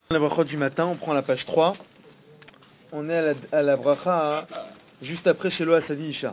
La bracha du matin, on prend la page 3. On est à la bracha juste après Shelo Asani Isha.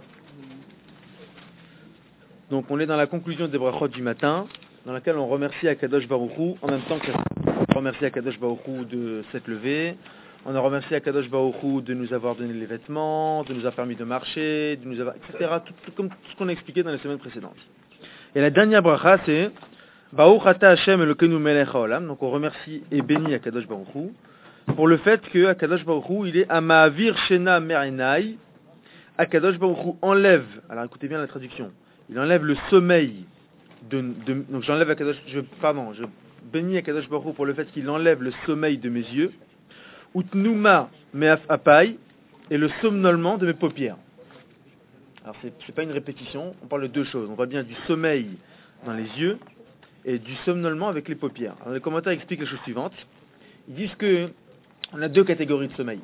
Donc on est dans la conclusion des brachot du matin, dans laquelle on remercie Akadosh Baruch Hu, en même temps qu'on remercie Akadosh Baruch Hu de s'être levé. On a remercié Akadosh Baruch Hu de nous avoir donné les vêtements, de nous avoir permis de marcher, de nous avoir, etc. Tout comme tout ce qu'on a expliqué dans les semaines précédentes. Et la dernière bracha, c'est Baruch Ata Hashem Elokeinu Melech Haolam. Donc on remercie et bénit Akadosh Baruch Hu pour le fait que Akadosh Baruch Hu, il est Ama'avir Shena Me'enai. Akadosh Baruch Hu enlève, alors écoutez bien la traduction, il enlève le sommeil donc j'enlève Akadosh, je bénis Akadosh Baruch Hu pour le fait qu'il enlève le sommeil de mes yeux, Utnuma Me'af Apai, et le somnolement de mes paupières. Alors c'est pas une répétition, on parle de deux choses. On voit bien du sommeil dans les yeux et du somnolement avec les paupières. Alors les commentaires expliquent la chose suivante. Ils disent que on a deux catégories de sommeil.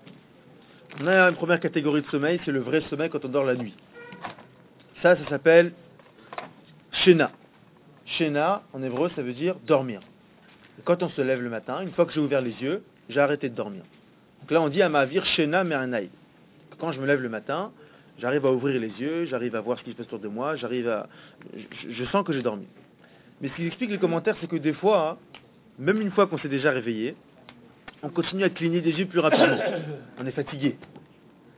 On a une première catégorie de sommeil, c'est le vrai sommeil quand on dort la nuit. Ça s'appelle Shena. Shena, en hébreu, ça veut dire dormir. Et quand on se lève le matin, une fois que j'ai ouvert les yeux, j'ai arrêté de dormir. Donc là, on dit Ama'avir Shena Me'enai. Quand je me lève le matin, j'arrive à ouvrir les yeux, j'arrive à voir ce qui se passe autour de moi, je sens que j'ai dormi. Mais ce qu'ils expliquent les commentaires, c'est que des fois, même une fois qu'on s'est déjà réveillé, on continue à cligner des yeux plus rapidement. On est fatigué. D'accord ?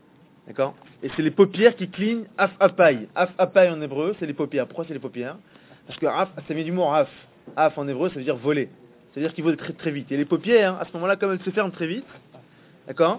Et c'est les paupières qui clignent af apai. Af apai en hébreu, c'est les paupières. Pourquoi c'est les paupières ? Parce que af, ça vient du mot af. Af en hébreu, ça veut dire voler. Ça veut dire qu'il vole très très vite. Et les paupières, à ce moment-là, comme elles se ferment très vite, d'accord ?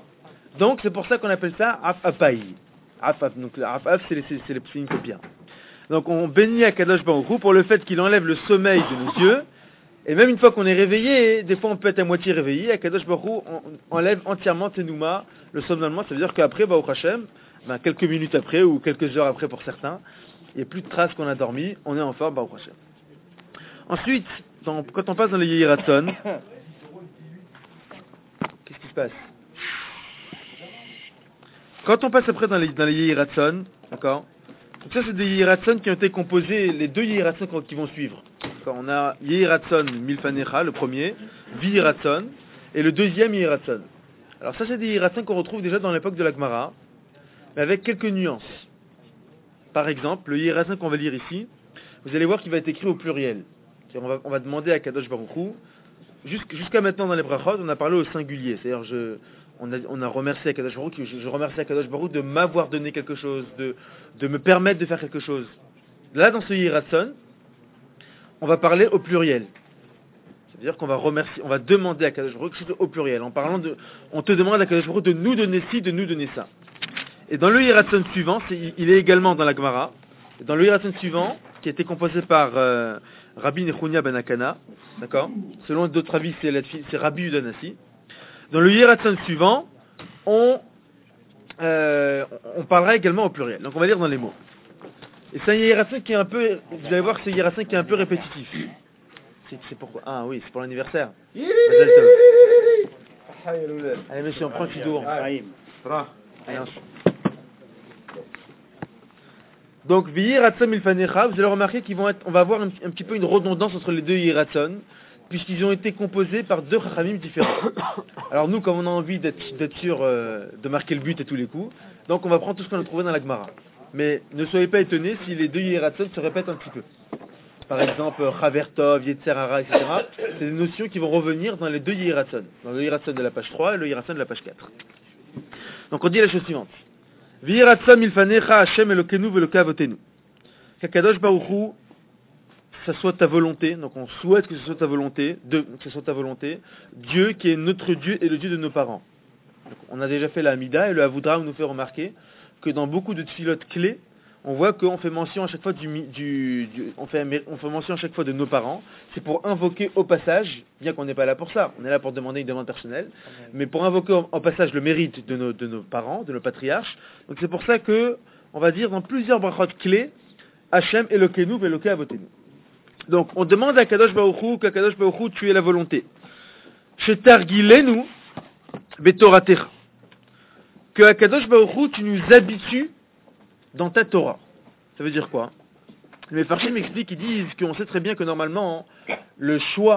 Donc c'est pour ça qu'on appelle ça af apai. Af, donc af, c'est une paupière. Donc on bénit Akadosh Baruch Hu pour le fait qu'il enlève le sommeil de nos yeux. Et même une fois qu'on est réveillé, des fois on peut être à moitié réveillé, Akadosh Baruch Hu enlève entièrement Tenouma, le somnolement. Ça veut dire qu'après, Baruch Hashem, quelques minutes après ou quelques heures après pour certains, il n'y a plus de traces qu'on a dormi, on est en forme, Baruch Hashem. Ensuite, quand on passe dans les Yehi Ratzon, qu'est-ce qui se passe ? Quand on passe après dans les Yehi Ratzon, d'accord ? Donc ça c'est des Yehi Ratzon qui ont été composés, les deux Yehi Ratzon qui vont suivre. On a Yehi Ratzon Milfanecha, le premier, Vihi Ratzon, et le deuxième Yehi Ratzon. Alors ça c'est des Yehi Ratzon qu'on retrouve déjà dans l'époque de la Gemara, mais avec quelques nuances. Par exemple, le Yehi Ratzon qu'on va lire ici, vous allez voir qu'il va être écrit au pluriel. On va demander à Kadosh Baruch Hu, jusqu'à maintenant dans les brachot, on a parlé au singulier, c'est-à-dire on a remercié à Kadosh Baruch Hu, je remercie à Kadosh Baruch Hu de m'avoir donné quelque chose, de me permettre de faire quelque chose. Là dans ce Yehi Ratzon, on va parler au pluriel. C'est-à-dire qu'on va remercier, on va demander à Kadosh Baruch Hu au pluriel, en parlant on te demande à Kadosh Baruch Hu de nous donner ci, de nous donner ça. Et dans le Yehi Ratzon suivant, il est également dans la Gemara, dans le Yehi Ratzon suivant, qui a été composé par Rabbi Nechunia ben Akana, d'accord ? Selon d'autres avis, c'est Rabbi Udanasi. Dans le Yehi Ratzon suivant, on parlera également au pluriel. Donc on va lire dans les mots. Et c'est un Yehi Ratzon qui est un peu, vous allez voir que c'est un Yehi Ratzon qui est un peu répétitif. C'est pourquoi ? Ah oui, c'est pour l'anniversaire. Allez monsieur, on prend le Kidour. Donc, Vihi Ratzon Milfanecha, vous allez remarquer on va avoir un petit peu une redondance entre les deux Yehi Ratzon, puisqu'ils ont été composés par deux Chachamim différents. Alors nous, comme on a envie d'être sûr de marquer le but à tous les coups, donc on va prendre tout ce qu'on a trouvé dans la Gemara. Mais ne soyez pas étonnés si les deux Yehi Ratzon se répètent un petit peu. Par exemple, Chavertov, Yetzer Hara, etc. C'est des notions qui vont revenir dans les deux Yehi Ratzon. Dans le Yehi Ratzon de la page 3 et le Yehi Ratzon de la page 4. Donc on dit la chose suivante. Vihi Ratzon Milfanecha Hashem Elokeinu Ve'Elokei Avotenu. Qu'Akadosh Baruch Hu, ça soit ta volonté, donc on souhaite que ce soit ta volonté, Dieu qui est notre Dieu et le Dieu de nos parents. Donc, on a déjà fait la Hamida et le Avoudra nous fait remarquer que dans beaucoup de tfilotes clés, on voit qu'on fait mention à chaque fois on fait mention à chaque fois de nos parents. C'est pour invoquer au passage, bien qu'on n'est pas là pour ça, on est là pour demander une demande personnelle, mais pour invoquer au passage le mérite de nos parents, de nos patriarches. Donc c'est pour ça que, on va dire dans plusieurs brachot clés, Hashem Elokeinu Ve'Elokei Avotenu. Donc on demande à Kadosh Baruch Hu, qu'Akadosh Baruch Hu, tu es la volonté. Shetargilenu Betoratecha. Que Akadosh Baruch Hu, tu nous habitues dans ta Torah. Ça veut dire quoi ? Les Mefarshim m'expliquent, ils disent qu'on sait très bien que normalement, le choix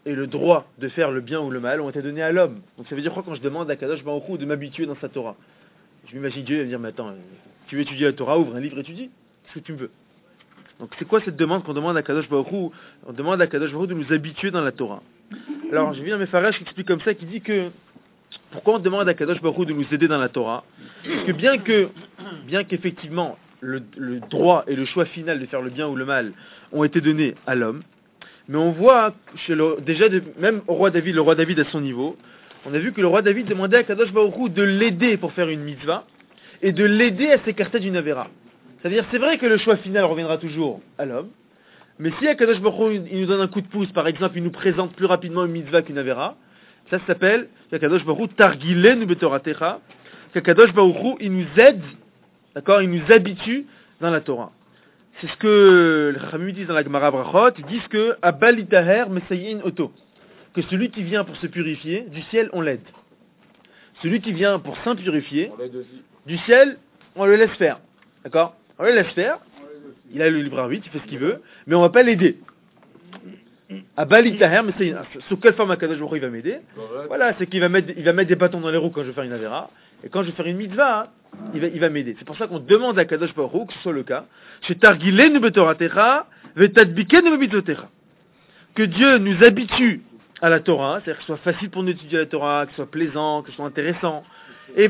et le droit de faire le bien ou le mal ont été donnés à l'homme. Donc ça veut dire quoi quand je demande à Kadosh Baruch Hu de m'habituer dans sa Torah? Je m'imagine Dieu va me dire, mais attends, tu veux étudier la Torah, ouvre un livre, étudie ce que tu me veux. Donc c'est quoi cette demande qu'on demande à Kadosh Baruch Hu? On demande à Kadosh Baruch Hu de nous habituer dans la Torah. Alors j'ai vu un Mefarach qui explique comme ça, qui dit que pourquoi on demande à Kadosh Baruch Hu de nous aider dans la Torah? Parce que bien qu'effectivement le droit et le choix final de faire le bien ou le mal ont été donnés à l'homme, mais on voit même au roi David, le roi David à son niveau, on a vu que le roi David demandait à Kadosh Baruch Hu de l'aider pour faire une mitzvah et de l'aider à s'écarter d'une avéra. C'est-à-dire, c'est vrai que le choix final reviendra toujours à l'homme, mais si Kadosh Baruch Hu il nous donne un coup de pouce, par exemple, il nous présente plus rapidement une mitzvah qu'une avéra, ça s'appelle Kadosh Baruch Hu targilenu betoratecha, Kadosh Baruch Hu il nous aide, d'accord, il nous habitue dans la Torah. C'est ce que les Chachamim disent dans la Gemara Brachot, ils disent que Abal itaher mesayin oto, que celui qui vient pour se purifier, du ciel on l'aide. Celui qui vient pour s'impurifier, du ciel on le laisse faire, d'accord? On le laisse faire, il a le libre arbitre, il fait ce qu'il veut, mais on va pas l'aider. Abal itaher mesayin, sous quelle forme Kadosh Baruch Hu il va m'aider? Voilà, c'est qu'il va mettre des bâtons dans les roues quand je vais faire une avéra. Et quand je vais faire une mitzvah, il va m'aider. C'est pour ça qu'on demande à Kadosh Baruch Hu, que ce soit le cas, que Dieu nous habitue à la Torah, c'est-à-dire que ce soit facile pour nous d'étudier la Torah, que ce soit plaisant, que ce soit intéressant, et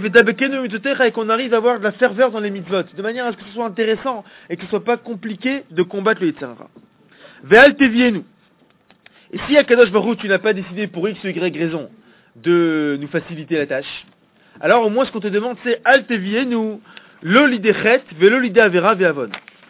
qu'on arrive à avoir de la ferveur dans les mitzvot, de manière à ce que ce soit intéressant et que ce soit pas compliqué de combattre le Yetzer Hara. Ve'al tevienu. Et si à Kadosh Baruch Hu, tu n'as pas décidé pour X ou Y raison de nous faciliter la tâche, alors au moins ce qu'on te demande c'est Al tevienu lo lidechet velo lide avera ve'avon.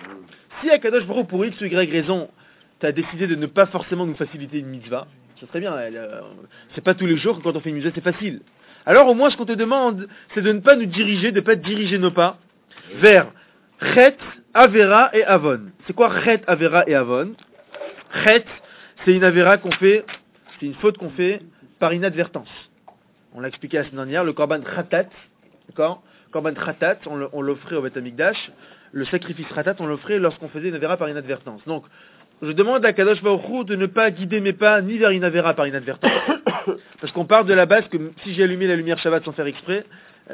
Si à Kadosh Baruch Hu, pour X ou Y raison, tu as décidé de ne pas forcément nous faciliter une mitzvah, c'est très bien, c'est pas tous les jours que quand on fait une mitzvah c'est facile. Alors au moins ce qu'on te demande c'est de ne pas nous diriger, de ne pas diriger nos pas vers Chet, Avera et Avon. C'est quoi Chet, Avera et Avon? Chet, c'est une Avera qu'on fait, c'est une faute qu'on fait par inadvertance. On l'a expliqué la semaine dernière, le Korban Khatat, d'accord? Korban Khatat, on l'offrait au Beth Amikdash, le sacrifice Khatat, on l'offrait lorsqu'on faisait une Avera par inadvertance. Donc, je demande à Kadosh Baruch Hu de ne pas guider mes pas ni vers une Avera par inadvertance. Parce qu'on part de la base que si j'ai allumé la lumière Shabbat sans faire exprès,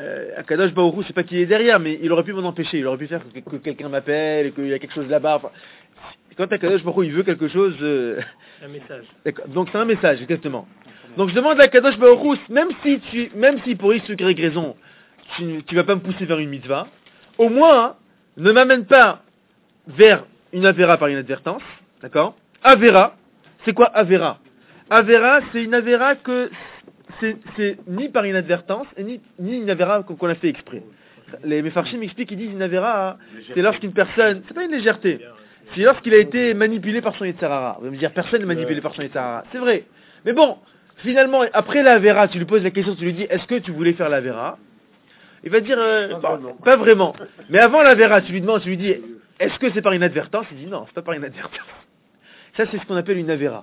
à Kadosh Baruch Hu, c'est pas qu'il est derrière, mais il aurait pu m'en empêcher. Il aurait pu faire que quelqu'un m'appelle et qu'il y a quelque chose là-bas. Enfin, quand Kadosh Baruch Hu, il veut quelque chose... Un message. Donc c'est un message, exactement. Donc je demande à Kadosh Baruch Hu, même si pour X ou Y raison, tu vas pas me pousser vers une mitzvah, au moins, ne m'amène pas vers une Avera par inadvertance, d'accord? Avera, c'est quoi Avera? Avera, c'est une Avera que c'est ni par inadvertance, et ni une Avera qu'on a fait exprès. Les Mefarshim m'expliquent, ils disent une Avera, c'est lorsqu'une personne, c'est pas une légèreté, c'est lorsqu'il a été manipulé par son Yetzer Hara. Vous allez me dire, personne n'est manipulé par son Yetzer Hara. C'est vrai. Mais bon, finalement, après la Avera, tu lui poses la question, tu lui dis, est-ce que tu voulais faire la Avera? Il va dire, pas vraiment. Mais avant la Avera, tu lui demandes, tu lui dis, est-ce que c'est par inadvertance? Il dit, non, c'est pas par inadvertance. Ça, c'est ce qu'on appelle une Avera.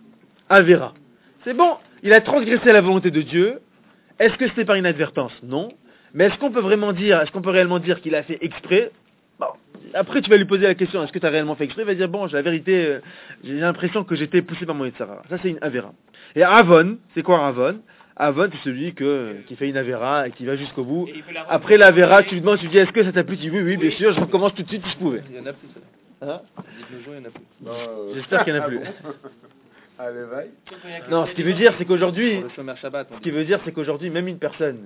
Avera. C'est bon, il a transgressé la volonté de Dieu. Est-ce que c'était par inadvertance? Non. Mais est-ce qu'on peut réellement dire qu'il a fait exprès? Bon. Après, tu vas lui poser la question, est-ce que tu as réellement fait exprès? Il va dire, bon, la vérité, j'ai l'impression que j'étais poussé par mon Yetzer Hara. Ça, c'est une Avera. Et Avon, c'est quoi Avon? Avon, c'est celui qui fait une Avera et qui va jusqu'au bout. Après l'Avera, tu lui demandes, tu lui dis, est-ce que ça t'a plu? Tu dis, oui, bien sûr, je recommence tout de suite si je pouvais. Il y en a plus, ça. Hein? De nos jours, il y en a plus. J'espère qu'il n'y en a plus. Allez, vaille. Non, ce qui veut dire, c'est qu'aujourd'hui, Le Shomer Shabbat. ce qui veut dire, c'est qu'aujourd'hui, même une personne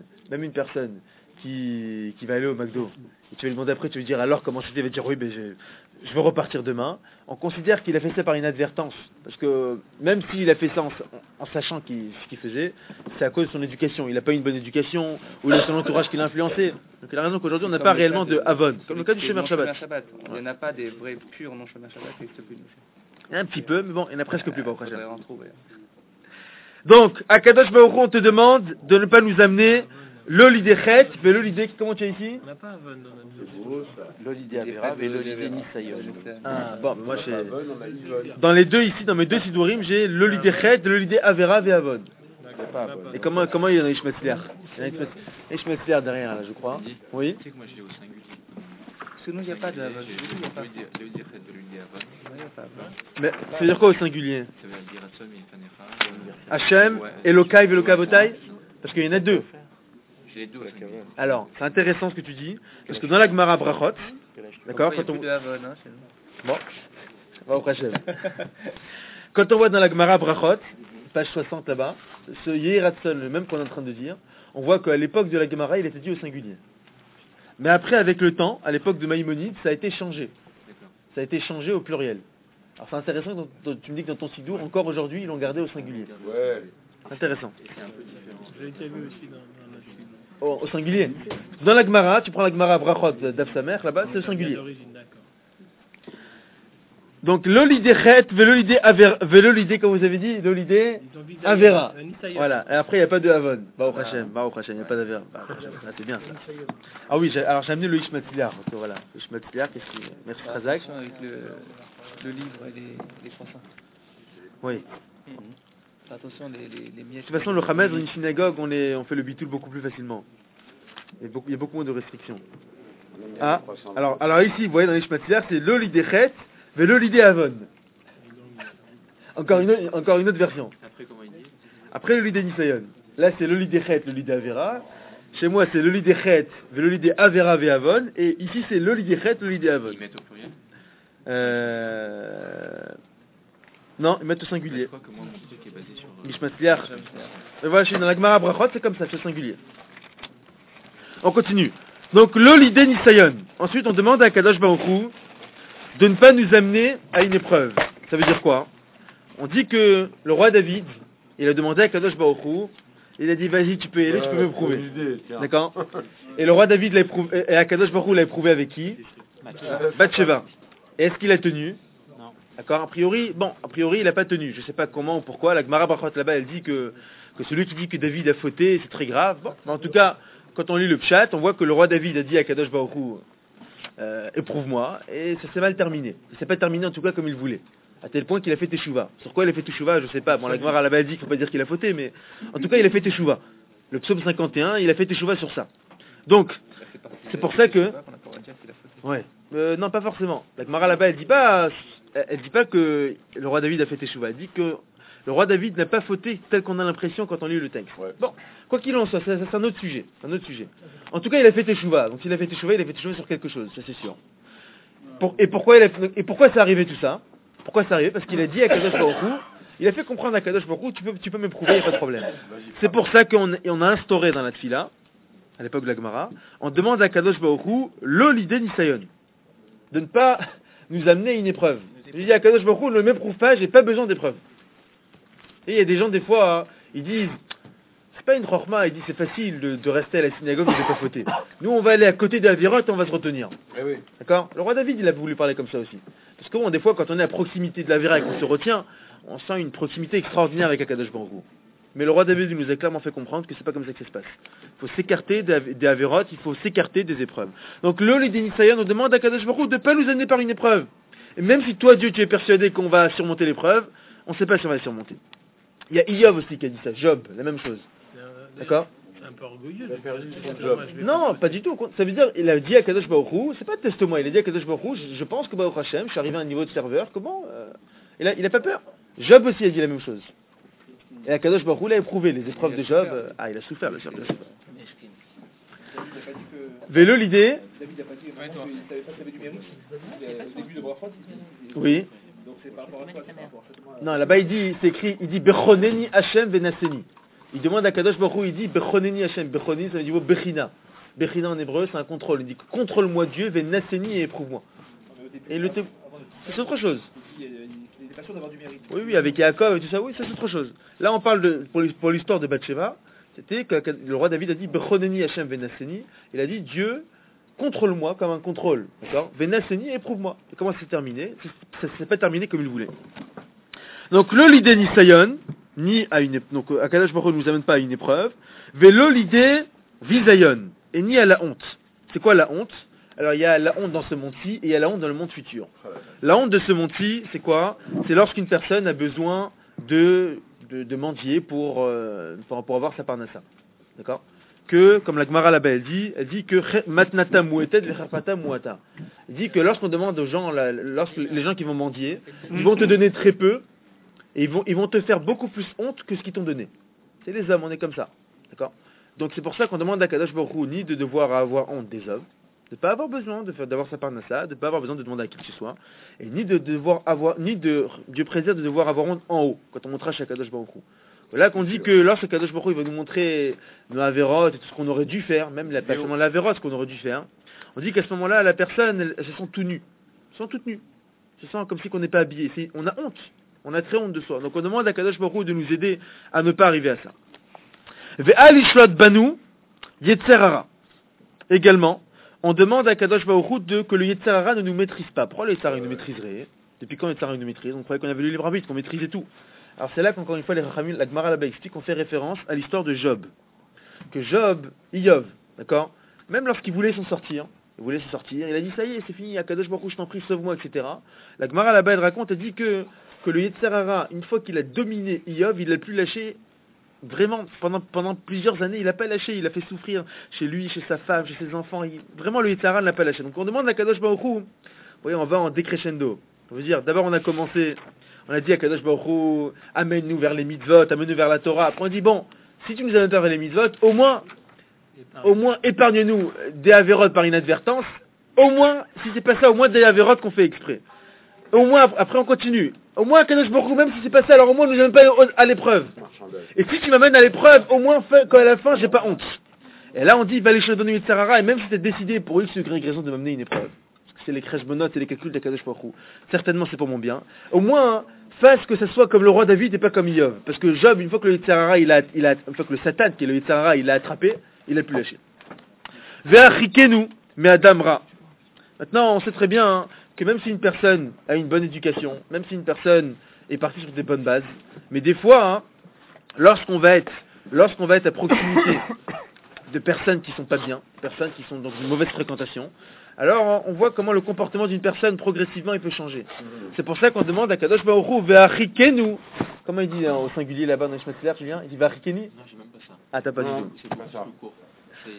qui va aller au McDo, et tu vas lui demander après, tu vas lui dire alors comment c'était, il va dire oui, ben je veux repartir demain. On considère qu'il a fait ça par inadvertance, parce que même s'il a fait ça en sachant ce qu'il faisait, c'est à cause de son éducation. Il n'a pas eu une bonne éducation, ou il a son entourage qui l'a influencé. Donc il a raison qu'aujourd'hui on n'a pas réellement de Avon, comme le cas du Shomer Shabbat. Il n'y en a pas des vrais purs non Shomer Shabbat qui n'existent plus. Il y en a un petit peu, mais bon, il n'y en a presque plus, pas au prochain. Faudrait en trouver. Donc, à Kadosh Baruch Hu, on te demande de ne pas nous amener l'olidéchet, mais l'olidé, comment tu as ici? On n'a pas Avon dans notre vie. L'olidé Avera, mais l'olidé Nisayon. Ah, bon, mais moi, On a Yvonne. dans les deux ici, dans mes deux sidourim, j'ai l'olidéchet, l'olidé Avera, Ve'avon. Et comment il y en a Ishmetzler? Il y en a Ishmetzler derrière, là, je crois. Oui? Tu sais que moi je l'ai au singulier. Parce que nous, il n'y a pas de Avon. Le dire de l'idée Avon. Mais ça veut dire quoi au singulier? Ça veut dire Hashem et Fanecha. Hachem, Elokai, Velokavotai? Parce qu'il y en a deux. J'ai les deux au singulier. Alors, c'est intéressant ce que tu dis, parce que dans la Gemara Brachot, d'accord, Il y a quand plus on... de Havon, hein, chez nous. Bon, va au Hachem. Quand on voit dans la Gemara Brachot, page 60 là-bas, ce Yehiratson, le même qu'on est en train de dire, on voit qu'à l'époque de la Gemara, il était dit au singulier. Mais après, avec le temps, à l'époque de Maïmonide, ça a été changé. D'accord. Ça a été changé au pluriel. Alors c'est intéressant, tu me dis que dans ton Sidour, encore aujourd'hui, ils l'ont gardé au singulier. Ouais. Intéressant. C'est un peu différent. J'ai déjà vu aussi dans notre film. Au singulier. Dans la Gemara, tu prends la Gemara Brachot d'Af Samer, là-bas, c'est au singulier. D'origine, d'accord. Donc, l'olidé chet, velolidé, comme vous avez dit, l'olidé Ils ont visé avera. un Nisaïa. Voilà. Et après, il n'y a pas de Havon. Baruch Hashem, il n'y a pas d'Avera. Ah, c'est bien ça. Ah oui, alors j'ai amené le Ishmatzliar. Donc voilà. Le Ishmatzliar, qu'est-ce qu'il y a? Merci Razak. Attention avec le livre et les croissants. Oui. Fais attention, les miettes. De toute façon, le Hamed dans une synagogue, on fait le bitoul beaucoup plus facilement. Il y a beaucoup moins de restrictions. Ah, alors ici, vous voyez, dans les Ishmatzliar, c'est l'olidé chet, velolidé Havon. Encore une autre version. Après, comment il dit? Après le lidé Nisayon. Là c'est le lidé Chet, le lidé Avera. Chez moi c'est le lidé Chet, le lidé Avera Ve'avon. Et ici c'est le lidé Chet, le lidé Avon. Ils mettent au pluriel. Non, ils mettent au singulier. Je crois que moi, mon truc est basé sur. Mishmatliar. Et voilà, je suis dans la Gemara Brachot, c'est comme ça, c'est au singulier. On continue. Donc le lidé Nisayon. Ensuite on demande à Kadosh Baruch Hu de ne pas nous amener à une épreuve. Ça veut dire quoi? On dit que le roi David, il a demandé à Kadosh Baruch Hu, il a dit vas-y tu peux y aller, tu peux me prouver. D'accord? Et le roi David l'a éprouvé, et à Kadosh Baruch Hu l'a éprouvé avec qui? Bathsheba. Et est-ce qu'il a tenu? Non. D'accord? A priori, il n'a pas tenu. Je ne sais pas comment ou pourquoi. La Gemara Brachot là-bas, elle dit que celui qui dit que David a fauté, c'est très grave. Bon, mais en tout cas, quand on lit le pshat, on voit que le roi David a dit à Kadosh Baruch Hu, éprouve-moi, et ça s'est mal terminé. Ça s'est pas terminé en tout cas comme il voulait. À tel point qu'il a fait teshuva. Sur quoi il a fait teshuva, je sais pas. Bon, la Gemara là-bas dit qu'il faut pas dire qu'il a fauté, mais en tout cas il a fait teshuva. Le psaume 51, il a fait teshuva sur ça. Donc, c'est pour ça que... Ouais. Non, pas forcément. La Gemara là-bas, elle dit pas que le roi David a fait teshuva. Elle dit que le roi David n'a pas fauté tel qu'on a l'impression quand on lit le texte. Ouais. Bon, quoi qu'il en soit, c'est un autre sujet. En tout cas, il a fait teshuva. Donc s'il a fait teshuva, il a fait teshuva sur quelque chose, ça c'est sûr. Et pourquoi c'est arrivé tout ça? Pourquoi c'est arrivé? Parce qu'il a dit à Kadosh Baruch Hu, il a fait comprendre à Kadosh Baruch Hu, tu peux m'éprouver, il n'y a pas de problème. C'est pour ça qu'on a instauré dans la Tfila, à l'époque de la Gemara, on demande à Kadosh Baruch Hu, l'olidé Nisayon, de ne pas nous amener à une épreuve. Je dis à Kadosh Baruch Hu, ne m'éprouve pas, j'ai pas besoin d'épreuve. Et il y a des gens, des fois, ils disent, c'est pas une chorma, ils disent c'est facile de rester à la synagogue et de ne pas fauter. Nous, on va aller à côté de Avirot et on va se retenir. Eh oui. D'accord? Le roi David, il a voulu parler comme ça aussi. Parce que bon, des fois, quand on est à proximité de l'Avira et qu'on se retient, on sent une proximité extraordinaire avec Akadosh Baruch Hu. Mais le roi David il nous a clairement fait comprendre que c'est pas comme ça que ça se passe. Il faut s'écarter des Avirot, il faut s'écarter des épreuves. Donc le Lidé Nisayon, on demande à Akadosh Baruch Hu de ne pas nous amener par une épreuve. Et même si toi, Dieu, tu es persuadé qu'on va surmonter l'épreuve, on ne sait pas si on va la surmonter. Il y a Iyov aussi qui a dit ça, Job, la même chose. D'accord? C'est un peu orgueilleux. Non, pas du tout. Ça veut dire, il a dit à Kadosh Baruch Hu, c'est pas teste-moi, il a dit à Kadosh Baruch Hu, je pense que Baruch Hashem, je suis arrivé à un niveau de serveur, comment il a pas peur. Job aussi a dit la même chose. Et à Kadosh Baruch Hu, il a éprouvé les épreuves de Job. Il a souffert, le serveur. Vélo l'idée. David n'a pas dit, il savait pas qu'il y avait du mérite. Au début de Brachot, Oui. donc c'est par rapport à toi, c'est par rapport à ça. Non, là-bas il dit, c'est écrit, il dit Bechoneni Hashem Venaseni. Il demande à Kadosh Baruch Hu, il dit Bechoneni Hashem. Bechoneni, ça veut dire Bechina. Bechina en hébreu, c'est un contrôle. Il dit contrôle-moi Dieu, Venaseni et éprouve-moi. Et c'est autre chose. Il n'est pas sûr d'avoir du mérite. Oui, avec Yaakov et tout ça, oui, ça c'est autre chose. Là on parle pour l'histoire de Bathsheba, c'était que le roi David a dit Bechoneni Hashem Venaseni. Il a dit Dieu, contrôle-moi comme un contrôle. D'accord? Venaseni, éprouve-moi. Et comment c'est terminé? Ça s'est pas terminé comme il voulait. Donc le lidé Nisayon, ni à une donc Akadosh Baruch Hu ne nous amène pas à une épreuve, vélo l'idée Visayon, et ni à la honte. C'est quoi la honte? Alors il y a la honte dans ce monde-ci et il y a la honte dans le monde futur. La honte de ce monde-ci, c'est quoi? C'est lorsqu'une personne a besoin de mendier pour avoir sa parnassa. D'accord? Que, comme la Gemara là-bas elle dit que matnata mouetet vecharpata mouata. Il dit que lorsqu'on demande aux gens, lorsque les gens qui vont mendier, ils vont te donner très peu, et ils vont te faire beaucoup plus honte que ce qu'ils t'ont donné. C'est les hommes, on est comme ça. D'accord? Donc c'est pour ça qu'on demande à Kadosh Baruch Hu ni de devoir avoir honte des hommes, de ne pas avoir besoin d'avoir sa parnassa, de ne pas avoir besoin de demander à qui que ce soit, et ni de devoir avoir, ni du plaisir de devoir avoir honte en haut, quand on montrera chez Kadosh Baruch Hu. Là qu'on dit que lorsque Kadosh Baruch Hu il va nous montrer nos avérotes et tout ce qu'on aurait dû faire, même pas seulement l'avérote, ce qu'on aurait dû faire, on dit qu'à ce moment-là, la personne, elle se sent tout nue. Elles sont toutes nues. Se sent comme si on n'est pas habillé. On a honte. On a très honte de soi. Donc on demande à Kadosh Baruch Hu de nous aider à ne pas arriver à ça. Ve'al ishlot banu yetzer hara. Également, on demande à Kadosh Baruch Hu que le yetzer hara ne nous maîtrise pas. Pourquoi le yetzer hara nous maîtriserait? Depuis quand le yetzer hara nous maîtrise? On croyait qu'on avait le libre arbitre, qu'on maîtrisait tout. Alors c'est là qu'encore une fois les Rachamim, la Gemara là-bas explique qu'on fait référence à l'histoire de Job. Que Job, Iyov, d'accord? Même lorsqu'il voulait s'en sortir, il a dit ça y est, c'est fini, Akadosh Baruch Hu, je t'en prie, sauve-moi, etc. La Gemara là-bas elle raconte, elle dit que le Yetzer Hara, une fois qu'il a dominé Iyov, il l'a plus lâché vraiment pendant plusieurs années, il l'a pas lâché, il a fait souffrir chez lui, chez sa femme, chez ses enfants, vraiment le Yetzer Hara ne l'a pas lâché. Donc on demande à Akadosh Baruch Hu, vous voyez, on va en décrescendo. On veut dire, d'abord on a commencé, on a dit à Kadosh Baruch Hu, amène-nous vers les mitzvot, amène-nous vers la Torah. Après on dit, bon, si tu nous amènes vers les mitzvot, au moins épargne-nous des avérotes par inadvertance. Au moins, si c'est pas ça, au moins des avérotes qu'on fait exprès. Au moins, après on continue. Au moins, Kadosh Baruch Hu, même si c'est pas ça, alors au moins nous amène pas à l'épreuve. Et si tu m'amènes à l'épreuve, au moins, quand à la fin, j'ai pas honte. Et là on dit, va les choses donner Yetzer Hara, et même si t'es décidé pour X ou Y raison de m'amener une épreuve. C'est les crèches-bonotes et les calculs d'Akadosh Baruch Hu. Certainement c'est pour mon bien. Au moins, fasse que ça soit comme le roi David et pas comme Iyov. Parce que Job, une fois que le Yetzer Hara, une fois que le Satan, qui est le Yetzer Hara, il l'a attrapé, il a pu lâcher. Ve'achikenu me adamra. Maintenant, on sait très bien que même si une personne a une bonne éducation, même si une personne est partie sur des bonnes bases, mais des fois, lorsqu'on va être à proximité de personnes qui sont pas bien, personnes qui sont dans une mauvaise fréquentation, alors on voit comment le comportement d'une personne progressivement il peut changer. C'est pour ça qu'on demande à Kadosh Baruch Hu ve'achikenu. Comment il dit au singulier là-bas dans les Shmatziler, Julien? Il dit ve'achikeni? Non, j'ai même pas ça. Ah, t'as pas du tout. C'est pas ça. Plus court. C'est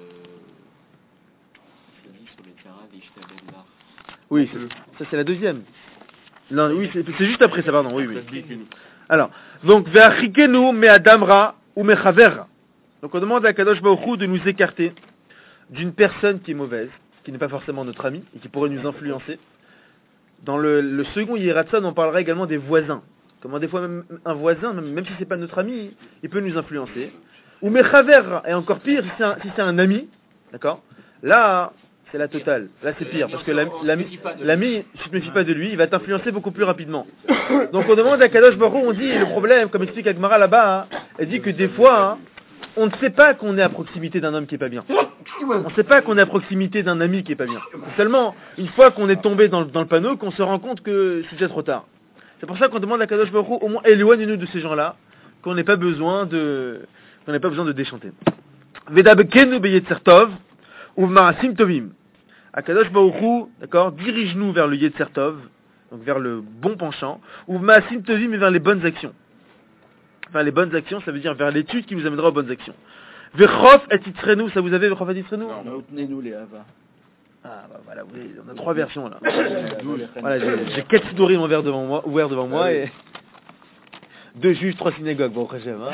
dit sur les terrains des Ishtabedlar. Oui, ça c'est la deuxième. Non, oui, c'est juste après ça, pardon. Oui. Alors, donc ve'achikenu me adamra ou me chavera. Donc on demande à Kadosh Baruch Hu de nous écarter d'une personne qui est mauvaise, qui n'est pas forcément notre ami et qui pourrait nous influencer. Dans le second Yeratzon, on parlera également des voisins. Comment des fois même un voisin, même si c'est pas notre ami, il peut nous influencer. Ou mechaver, et encore pire, si c'est un ami, d'accord? Là, c'est la totale. Là, c'est pire, parce que l'ami, si tu ne te méfies pas de lui, il va t'influencer beaucoup plus rapidement. Donc on demande à Kadosh Baruch Hu, on dit, le problème, comme explique Agmara là-bas, elle dit que des fois, on ne sait pas qu'on est à proximité d'un homme qui est pas bien. On ne sait pas qu'on est à proximité d'un ami qui est pas bien. C'est seulement une fois qu'on est tombé dans le panneau qu'on se rend compte que c'est déjà trop tard. C'est pour ça qu'on demande à Kadosh Baruch Hu, au moins éloigne-nous de ces gens-là, qu'on n'ait pas besoin de déchanter. Vedabekenu beyetzer tov ou ma'asim tovim. À Kadosh Baruch Hu, d'accord, dirige-nous vers le yetzer tov, donc vers le bon penchant, ou ma'asim tovim et vers les bonnes actions. Enfin, les bonnes actions, ça veut dire vers l'étude qui vous amènera aux bonnes actions. Vechof et titrenu, ça vous avez Vechof et titrenu? Non, tenez-nous les Hava. Ah, bah voilà, oui, on a 3 versions là. Voilà, j'ai 4 sidorim ouverts devant moi et 2 juges, 3 synagogues, bon, après j'aime,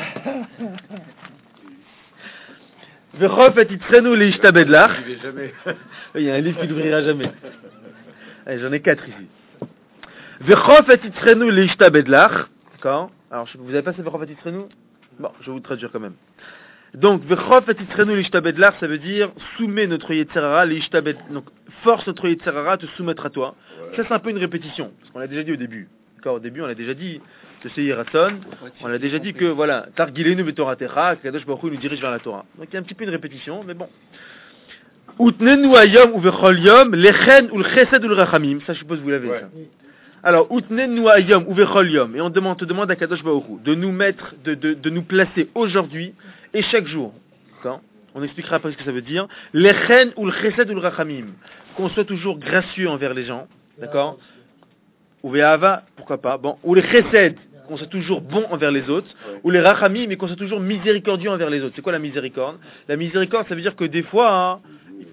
Vechof et titrenu les ishtabedlach. Il y a un livre qui n'ouvrira jamais. Allez, j'en ai 4 ici. Vechof et titrenu les ishtabedlach. D'accord? Alors, vous avez pas fait Vechof et titrenu? Bon, je vais vous traduire quand même. Donc, Vechof et titrenu l'ishtabedlar, ça veut dire soumets notre Yetzer Hara, donc force notre Yetzer Hara à te soumettre à toi. Ouais. Ça, c'est un peu une répétition, parce qu'on l'a déjà dit au début. D'accord, au début, on l'a déjà dit que c'est Yeratzon, on a déjà dit que, voilà, Targilenu betoratecha, Kadosh Baruch Hu nous dirige vers la Torah. Donc, il y a un petit peu une répétition, mais bon. Utnenu ayom ou vechol yom, lechen ou l'chesed ou l'rachamim, ça, je suppose, vous l'avez, ça. Alors, Utnenu ayom ou vechol yom, et on te demande à Kadosh Baruch Hu de nous mettre, de nous placer aujourd'hui et chaque jour. D'accord? On expliquera après ce que ça veut dire. Lechen ou le chesed ou le rachamim. Qu'on soit toujours gracieux envers les gens. D'accord? Ou ve'ava, pourquoi pas. Bon. Ou le chesed, qu'on soit toujours bon envers les autres. Ou les rachamim, mais qu'on soit toujours miséricordieux envers les autres. C'est quoi la miséricorde? La miséricorde, ça veut dire que des fois,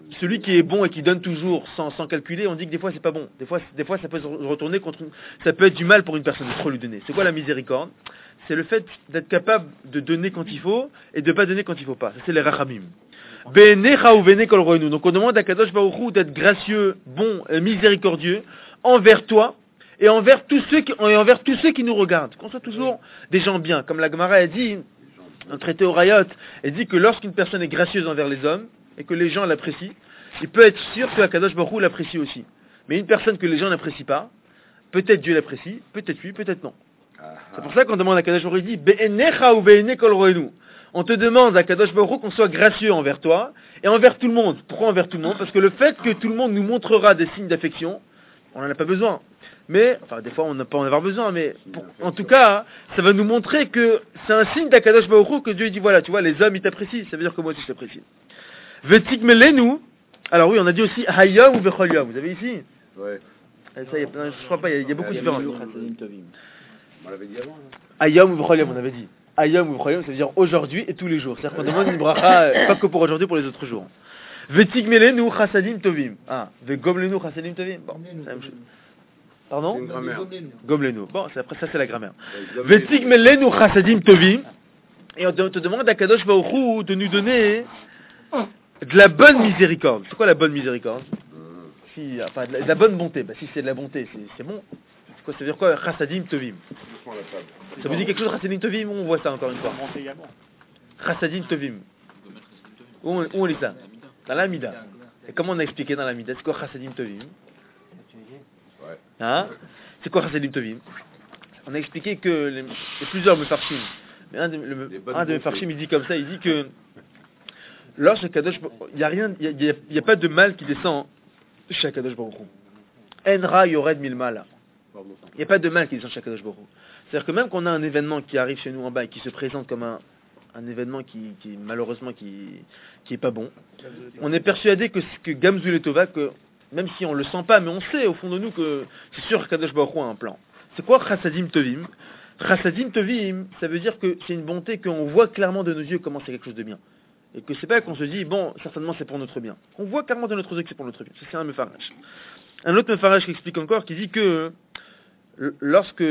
celui qui est bon et qui donne toujours sans calculer, on dit que des fois c'est pas bon. Des fois ça peut se retourner ça peut être du mal pour une personne de trop lui donner. C'est quoi la miséricorde? C'est le fait d'être capable de donner quand il faut et de pas donner quand il faut pas. Ça c'est les rachamim. Benecha ou vene kol roenu. Donc on demande à Kadosh Baruch Hu d'être gracieux, bon, miséricordieux envers toi et envers tous ceux qui nous regardent. Qu'on soit toujours des gens bien. Comme la Gemara a dit, un traité au Rayot, elle dit que lorsqu'une personne est gracieuse envers les hommes et que les gens l'apprécient, il peut être sûr que Kadosh Baruch Hu l'apprécie aussi. Mais une personne que les gens n'apprécient pas, peut-être Dieu l'apprécie, peut-être oui, peut-être non. C'est pour ça qu'on demande à Kadosh Baruch Hu, il dit Be'enecha ou be'ene kol roenu. On te demande à Kadosh Baruch Hu qu'on soit gracieux envers toi et envers tout le monde. Pourquoi envers tout le monde? Parce que le fait que tout le monde nous montrera des signes d'affection, on n'en a pas besoin. Mais, enfin, des fois on n'a pas en avoir besoin, mais en tout cas, ça va nous montrer que c'est un signe d'Akadosh Baruch Hu que Dieu dit voilà, tu vois, les hommes ils t'apprécient, ça veut dire que moi aussi je t'apprécie. Vetik melenu. Alors oui, on a dit aussi hayom ou vechol yom. Vous avez ici? Ouais. Ça, je crois pas, il y a beaucoup de différences. On l'avait dit avant. Hayom ou vechol yom, on avait dit. Hayom ou vechol yom, ça veut dire aujourd'hui et tous les jours. C'est-à-dire qu'on demande une bracha, pas que pour aujourd'hui, pour les autres jours. Vetik melenu chasadim tovim. Ah, vegomlenu chasadim tovim. Bon, c'est la même chose. Pardon? C'est une grammaire. Gomlenu. Bon, après ça c'est la grammaire. Vetik melenu chasadim tovim. Et on te demande à Kadosh Baruch Hu de nous donner de la bonne miséricorde. C'est quoi la bonne miséricorde? Si, enfin, de la bonne bonté. Bah, si c'est de la bonté, c'est bon. Quoi, ça veut dire quoi? Chasadim tovim. Ça veut dire quelque chose, Chasadim tovim? On voit ça encore une fois. Chasadim tovim. Où on lit ça? Dans la Mida. Et comment on a expliqué dans la Mida? C'est quoi Chasadim tovim? Hein? C'est quoi Chasadim tovim? On a expliqué que il y a plusieurs mefarshim. Mais un de mefarshim il dit comme ça, il dit que lorsque Kadosh, il y a pas de mal qui descend chez Kadosh Baruch Hu. Enra yored milmala. Il n'y a pas de mal qui descend chez Kadosh Baruch Hu. C'est-à-dire que même qu'on a un événement qui arrive chez nous en bas et qui se présente comme un événement qui malheureusement qui est pas bon, on est persuadé que Gamzul et Tova, que même si on le sent pas, mais on sait au fond de nous que c'est sûr que Kadosh Baruch Hu a un plan. C'est quoi Chasadim tovim? Chasadim tovim, ça veut dire que c'est une bonté qu'on voit clairement de nos yeux comment c'est quelque chose de bien. Et que c'est pas qu'on se dit, bon, certainement c'est pour notre bien. On voit clairement de notre yeux que c'est pour notre bien. Ça, c'est un mefarach. Un autre mefarach qui explique encore, qui dit que lorsque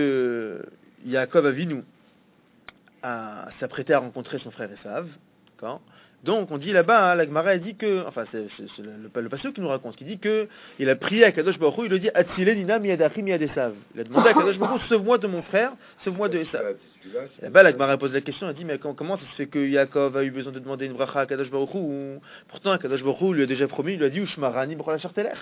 Yaakov Avinu s'apprêtait à rencontrer son frère Esav, d'accord, donc on dit là-bas, la Gemara dit que, enfin c'est le pasteur qui nous raconte, qui dit que il a prié à Kadosh Baruch Hu, il lui dit Atzile nina miyadachi miyad-Esav. Il a demandé à Kadosh Baruch Hu, sauve-moi de mon frère, sauve-moi de Esav. Là-bas, la Gemara pose la question, elle dit mais comment ça se fait que Yaakov a eu besoin de demander une bracha à Kadosh Baruch Hu? Pourtant Kadosh Baruch Hu lui a déjà promis, il lui a dit Ushmarani b'chol asher telech.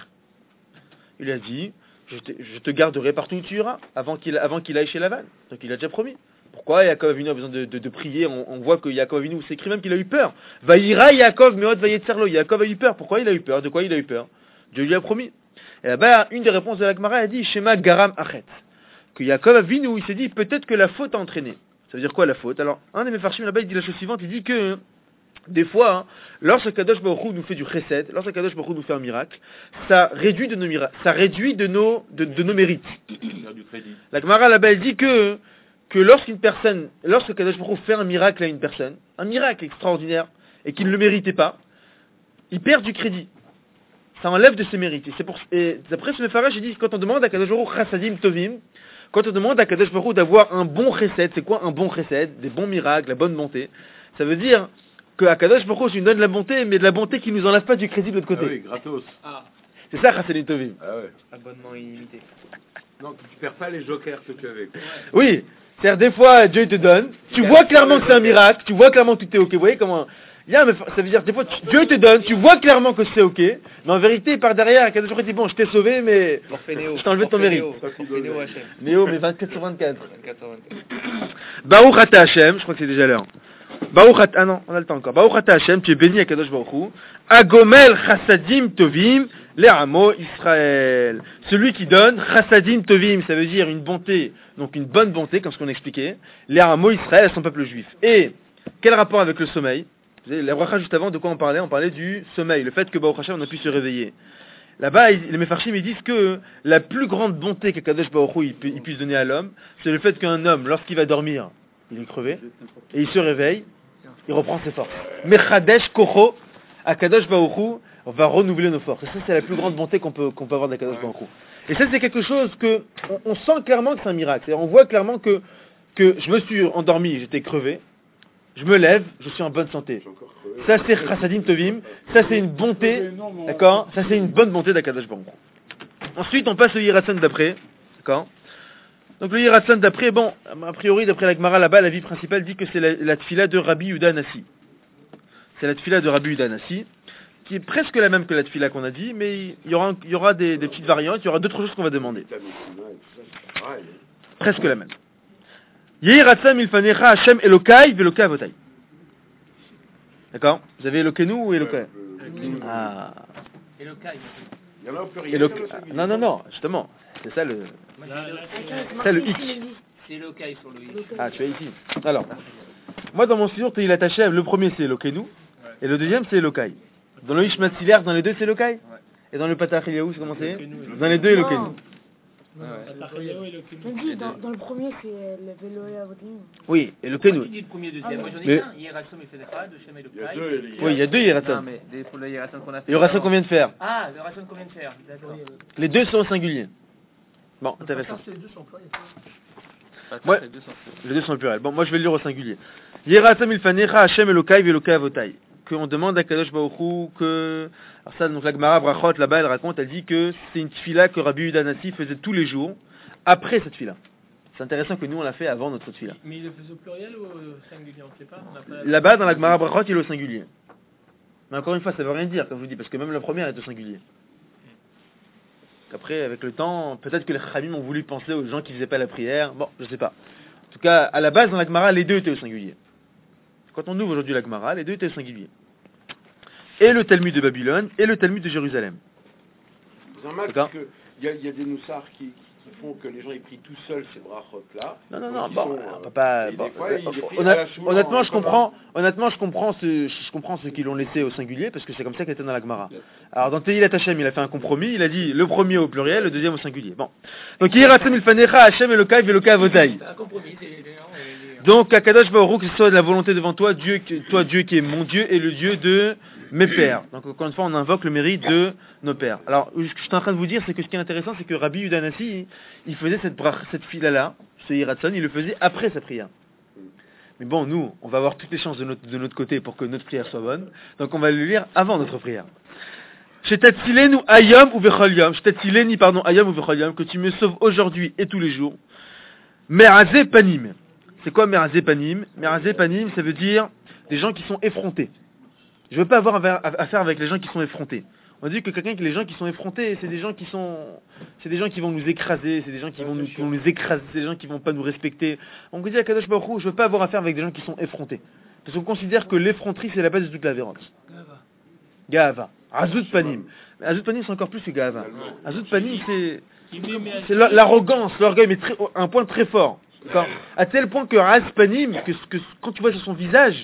Il lui a dit je te garderai partout où tu iras, avant qu'il aille chez Lavan. Donc il a déjà promis. Pourquoi Yaakov Avinu a besoin de prier? On voit que Yaakov Avinu, c'est écrit même qu'il a eu peur. Vaïra Yaakov meot vayetzarlo. Yaakov a eu peur. Pourquoi il a eu peur? De quoi il a eu peur? Dieu lui a promis. Et là-bas, une des réponses de la Gemara a dit Shema garam achet. Que Yaakov Avinu, il s'est dit peut-être que la faute a entraîné. Ça veut dire quoi la faute? Alors, un des mefarshim là-bas, il dit la chose suivante, il dit que des fois, lorsque Kadosh Baruch Hu nous fait du chesed, lorsque Kadosh Baruch Hu nous fait un miracle, ça réduit de nos miracles, ça réduit de nos mérites. La Gemara là-bas, elle dit que lorsque Kadosh Baruch Hu fait un miracle à une personne, un miracle extraordinaire, et qu'il ne le méritait pas, il perd du crédit. Ça enlève de ses mérites. Et d'après ce mefarach, j'ai dit, quand on demande à Kadosh Baruch Hu chasadim tovim, quand on demande à Kadosh Baruch Hu d'avoir un bon chesed, c'est quoi un bon chesed? Des bons miracles, la bonne bonté. Ça veut dire que à Kadosh Baruch Hu, il nous donne la bonté, mais de la bonté qui nous enlève pas du crédit de l'autre côté. Ah oui, gratos. C'est ça chasadim tovim. Ah ouais. Abonnement illimité. Non, tu perds pas les jokers que tu avais. Quoi. Oui. C'est-à-dire, des fois, Dieu te donne, tu vois clairement que c'est un miracle, tu vois clairement que tout est ok. Vous voyez comment, ça veut dire, des fois, Dieu te donne, tu vois clairement que c'est ok, mais en vérité, par derrière, Kadosh Baruch Hu dit, bon, je t'ai sauvé, mais je t'ai enlevé ton mérite. Néo, mais 24 sur 24. Baruch Ata Hashem, je crois que c'est déjà l'heure. Ah non, on a le temps encore. Baruch Ata Hashem, tu es béni à Kadosh Baruch Hu. Agomel Chassadim Tovim, Le'amo Israël. Celui qui donne, Chassadim Tovim, ça veut dire une bonté, donc une bonne bonté, comme ce qu'on expliquait. Le'amo Israël, à son peuple juif. Et, quel rapport avec le sommeil? Vous savez, la bracha juste avant, de quoi on parlait? On parlait du sommeil, le fait que Baruch Hashem, on a pu se réveiller. Là-bas, les Mefarshim, ils disent que la plus grande bonté qu'Akadosh Baruch Hu il puisse donner à l'homme, c'est le fait qu'un homme, lorsqu'il va dormir, il est crevé, et il se réveille, il reprend ses forces. Mechadesh kocho Akadosh Baruch Hu va renouveler nos forces. Et ça, c'est la plus grande bonté qu'on peut avoir d'Akadosh Baruch Hu. Et ça, c'est quelque chose que on sent clairement que c'est un miracle. C'est-à-dire, on voit clairement que je me suis endormi, j'étais crevé. Je me lève, je suis en bonne santé. Ça, c'est Chassadim Tovim. Ça, c'est une bonté. D'accord? Ça, c'est une bonne bonté d'Akadosh Baruch Hu. Ensuite, on passe au Yiratzon d'après. D'accord? Donc, le Yiratzon d'après, bon, a priori, d'après la Gemara là-bas, la vie principale dit que c'est la tfila de Rabbi Yehuda Nassi. C'est la tfila de Rabbi Yehuda Nassi, qui est presque la même que la tfila qu'on a dit, mais il y aura des petites variantes, il y aura d'autres choses qu'on va demander. Presque la même. Yehi ratzam ilfanecha Hashem Elokai velokai avotai. D'accord? Vous avez Elokenu ou Elokai? Ah. Elokai. Il y en a au pluriel. Non, justement. C'est ça le X. C'est Elokai sur le X. Ah, tu es ici. Alors, moi dans mon sujour, il est attaché, le premier c'est Elokenu, et le deuxième c'est Elokai. Dans le Ishmat Siler, dans les deux c'est Elokai? Et dans le Patach Eliyahu, c'est comment c'est? Dans les deux Elokenu. On dit dans le premier c'est le vélo et la voiture. Oui, Elokenu. Qui dit le premier, deuxième? Moi j'en ai Mais- qu'un. Yeratzon et Fedecha, de Shem Elokai. Oui, il y a deux Non, Yiratzon. mais pour le Yeratzon qu'on a fait. Il y aura ça qu'on vient de faire. Ah, le Yeratzon qu'on vient de faire. D'accord. Les deux sont au singulier. Bon, intéressant. Pas Ouais. les deux sont faux. Les deux sont au pluriel. Bon, moi je vais le lire au singulier. Yeratzam ilfanecha Hashem Elokai velokai avotai. Qu'on demande à Kadosh Baruch Hu que... Alors ça, donc la Gemara Brachot, là-bas, elle raconte, elle dit que c'est une tfila que Rabbi Yehuda Nassi faisait tous les jours, après cette tfila. C'est intéressant que nous, on l'a fait avant notre tfila. Mais il le faisait au pluriel ou au singulier, on ne sait pas. On a pas... Là-bas, dans la Gemara Brachot, il est au singulier. Mais encore une fois, ça veut rien dire, comme je vous dis, parce que même la première est au singulier. Après, avec le temps, peut-être que les Khamim ont voulu penser aux gens qui faisaient pas la prière. Bon, je sais pas. En tout cas, à la base, dans la Gemara, les deux étaient au singulier. Quand on ouvre aujourd'hui la Gemara, les deux étaient au singulier. Et le Talmud de Babylone, et le Talmud de Jérusalem. C'est normal D'accord. parce qu'il y a des noussards qui font que les gens ils prient tout seuls ces brachot-là. Non, Ils bon, sont, on peut pas. et Bon, des fois, ils les prient honnêt- à la source honnêtement, en je commun. comprends ceux qui l'ont laissé au singulier, parce que c'est comme ça qu'elle était dans la Gemara. Alors, dans Tehillat Hashem, il a fait un compromis, il a dit le premier au pluriel, le deuxième au singulier. Bon. Donc, Yiratzam ilfanecha Hashem Elokai velokai avotai. C'est un compromis. Donc, Akadosh Baruch Hu, que ce soit de la volonté devant toi, Dieu qui est mon Dieu et le Dieu de mes pères. Donc, encore une fois, on invoque le mérite de nos pères. Alors, ce que je suis en train de vous dire, c'est que ce qui est intéressant, c'est que Rabbi Yehuda Nassi, il faisait cette fila-là, ce Yiratzon, il le faisait après sa prière. Mais bon, nous, on va avoir toutes les chances de notre côté pour que notre prière soit bonne. Donc, on va le lire avant notre prière. Shetatzilenu ayam ou vechol yom. Shetatzileni, pardon, ayam ou vechol yom, que tu me sauves aujourd'hui et tous les jours. Merazé panim. C'est quoi Merazé panim? Merazé panim, ça veut dire des gens qui sont effrontés. Je veux pas avoir affaire avec les gens qui sont effrontés. On dit que les gens qui sont effrontés, c'est des gens qui vont nous écraser, c'est des gens qui vont nous écraser, c'est des gens qui vont pas nous respecter. On dit à Kadosh Baruch Hu, je veux pas avoir affaire avec des gens qui sont effrontés. Parce qu'on considère que l'effronterie, c'est la base de toute la violence. Gava. Azut panim. Azut panim, c'est encore plus que Gava. Azut panim, c'est l'arrogance, l'orgueil, mais un point très fort. À tel point que Raz panim, que quand tu vois sur son visage,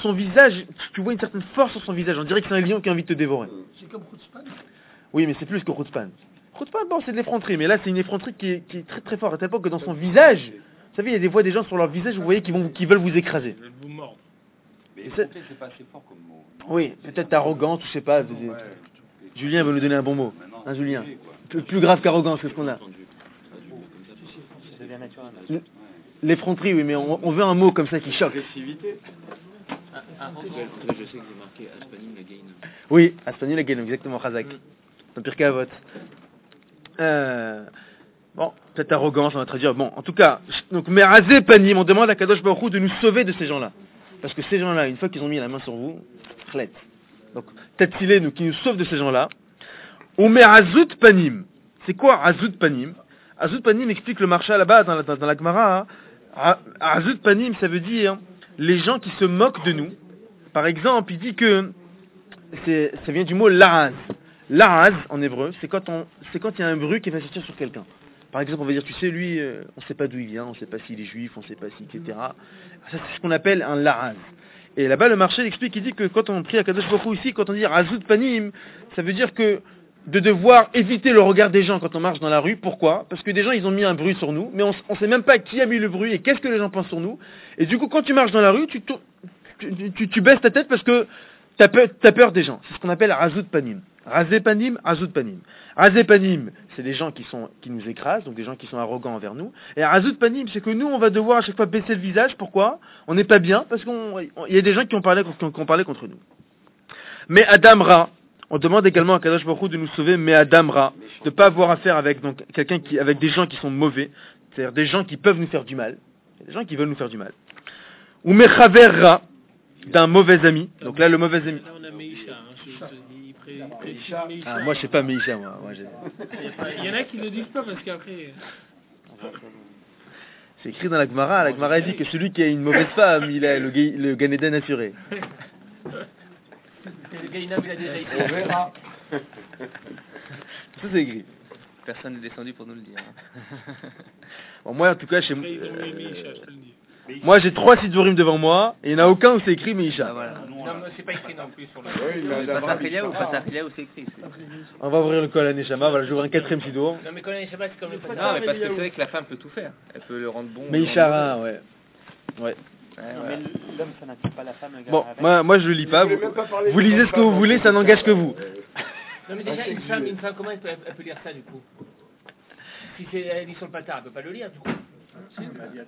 tu vois une certaine force sur son visage. On dirait que c'est un lion qui a envie de te dévorer. C'est comme Chutzpan. Oui, mais c'est plus que Chutzpan. Chutzpan, bon, c'est de l'effronterie, mais là, c'est une effronterie qui est très très forte. À tel point que dans son visage, vous savez, il y a des fois des gens sur leur visage, vous voyez, qui veulent vous écraser. Je vais vous mordre. Mais Et ça- c'est pas assez fort comme mot. Oui, peut-être arrogant, je sais pas. Julien va nous donner un bon mot. Hein, Julien. Plus grave qu'arrogance, qu'est-ce qu'on a? Ça devient naturel. L'effronterie, oui, mais on veut un mot comme ça qui choque. Agressivité. En tout cas, je sais que j'ai marqué Aspanim la gain. Oui, Aspanim la Gaine, exactement, Khazak. Dans Pirkei Avot. Bon, peut-être arrogance, on va traduire. Bon, en tout cas, donc, Merazé Panim, on demande à Kadosh Baruch Hu de nous sauver de ces gens-là. Parce que ces gens-là, une fois qu'ils ont mis la main sur vous, khlet. Donc, Tatsile, nous, qui nous sauve de ces gens-là. Ou Merazut Panim. C'est quoi Azut Panim? Azut Panim explique le marcha là-bas, dans la Gemara. Hein. Azut Panim, ça veut dire les gens qui se moquent de nous. Par exemple, il dit que ça vient du mot la'az. La'az, en hébreu, c'est quand il y a un bruit qui va sortir sur quelqu'un. Par exemple, on va dire, tu sais, lui, on ne sait pas d'où il vient, on ne sait pas s'il est juif, on ne sait pas si, etc. Ça, c'est ce qu'on appelle un la'az. Et là-bas, le marché explique, il dit que quand on prie à Kadosh Baruch Hu ici, quand on dit Azut Panim, ça veut dire que de devoir éviter le regard des gens quand on marche dans la rue. Pourquoi? Parce que des gens, ils ont mis un bruit sur nous, mais on ne sait même pas qui a mis le bruit et qu'est-ce que les gens pensent sur nous. Et du coup, quand tu marches dans la rue, tu baisses ta tête parce que t'as peur des gens. C'est ce qu'on appelle Razut Panim. Razé Panim, Razut Panim. Razé Panim, c'est des gens qui nous écrasent, donc des gens qui sont arrogants envers nous. Et Razut Panim, c'est que nous, on va devoir à chaque fois baisser le visage. Pourquoi? On n'est pas bien, parce qu'il y a des gens qui ont parlé contre nous. Mais Adam Ra, on demande également à Kadosh Baruch Hu de nous sauver, mais Adam Ra, de ne pas avoir affaire avec avec des gens qui sont mauvais, c'est-à-dire des gens qui peuvent nous faire du mal, des gens qui veulent nous faire du mal. Ou Mechaver Ra, d'un mauvais ami. Donc là, le mauvais ami. Là, on a Meisha. Ah, moi, je sais pas Meisha, moi. Il y en a qui ne le disent pas parce qu'après. C'est écrit dans la Gemara. La Gemara dit que celui qui a une mauvaise femme, il a le Gan Eden assuré. On verra. Ça, c'est écrit. Personne n'est descendu pour nous le dire. Bon, moi, en tout cas, chez moi. Ils ont mis Meisha, je te le dis. Moi, j'ai 3 Sidvorim devant moi, et il n'y en a aucun où c'est écrit Meisha. Ah, voilà. Non, mais c'est pas écrit non plus sur le. Oui, mais Adam Ra, Patachilia ou Patachilia où c'est écrit. On va ouvrir le Kol HaNeshama, voilà, j'ouvre un 4e Sidour. Non, mais quand on est Shabbat, c'est comme le Non, mais parce que c'est vrai que la femme peut tout faire. Elle peut le rendre bon. Meisha, ouais. Ouais, Mais l'homme, ça n'attire pas la femme, le gars. Bon, moi je le lis pas. Vous lisez ce que vous voulez, ça n'engage que vous. Non, mais déjà, une femme, comment elle peut lire ça du coup? Si elle lit sur le patard, elle peut pas le lire du coup. C'est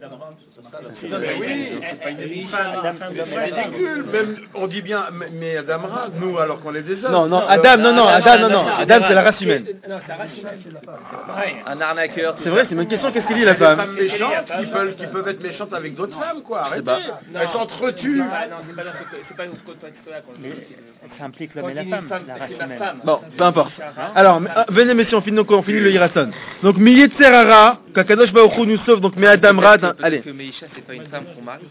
ridicule, même, on dit bien, mais Adam Ra, nous, alors qu'on est des hommes. Non, Adam, c'est la race humaine. Non, c'est la race humaine. un arnaqueur. C'est vrai, c'est une question, qu'est-ce qu'il dit la Les femmes femme méchantes qui peuvent être méchantes avec d'autres femmes, quoi. Arrêtez. pas. Elles s'entretuent. Non, c'est pas dans ce contexte-là qu'on le dit. Ça implique l'homme et la femme, la race humaine. Bon, peu importe. Alors, venez messieurs, on finit le Hirason. Donc, Miyetserara, Kakadosh Baruch Hu nous sauve, donc Adam Ra, allez. Que Meisha, c'est pas une femme qu'on marie.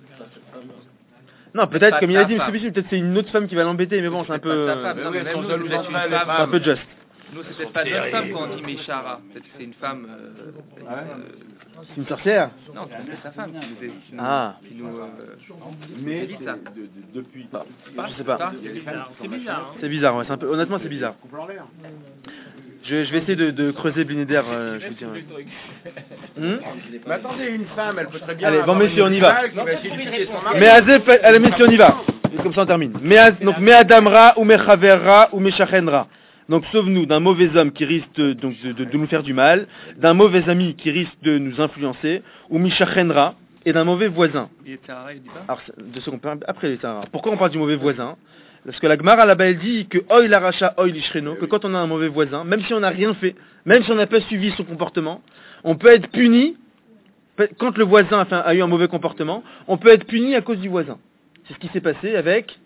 Non, peut-être, Pas comme il a dit, ta M. peut-être c'est une autre femme qui va l'embêter, mais bon, c'est un peu... Pas ta femme. Non, mais même nous, c'est peut-être une C'est un femme. peu just. Nous, c'est peut-être pas notre femme quand on dit Meishara. Peut-être que c'est une femme. C'est une sorcière. Non, c'est sa femme qui nous. Ah. Qui nous Mais dit ça. depuis. Je sais pas. C'est bizarre. Hein. C'est bizarre, ouais, c'est un peu... Honnêtement, c'est bizarre. Coupe en l'air. Je vais essayer de creuser Blinéder, je vous dis. Mais attendez, une femme, elle peut très bien. Allez, bon, avoir messieurs, une on y va. rivale qui va essayer de piquer son mari. Mais Azef, allez messieurs, on y va. Et comme ça on termine. Donc, me Adamra ou me Chaverra ou me Shachenra. Donc, sauve-nous d'un mauvais homme qui risque de nous faire du mal, d'un mauvais ami qui risque de nous influencer, ou me Shachenra, et d'un mauvais voisin. Il était arrêt, il dit pas. Alors, de ce qu'on parle après les Tahara. Pourquoi on parle du mauvais voisin? Parce que la Gemara là-bas elle dit que Oy l'aracha, Oy l'ishreno, que quand on a un mauvais voisin, même si on n'a rien fait, même si on n'a pas suivi son comportement, on peut être puni. Quand le voisin a eu un mauvais comportement, on peut être puni à cause du voisin. C'est ce qui s'est passé avec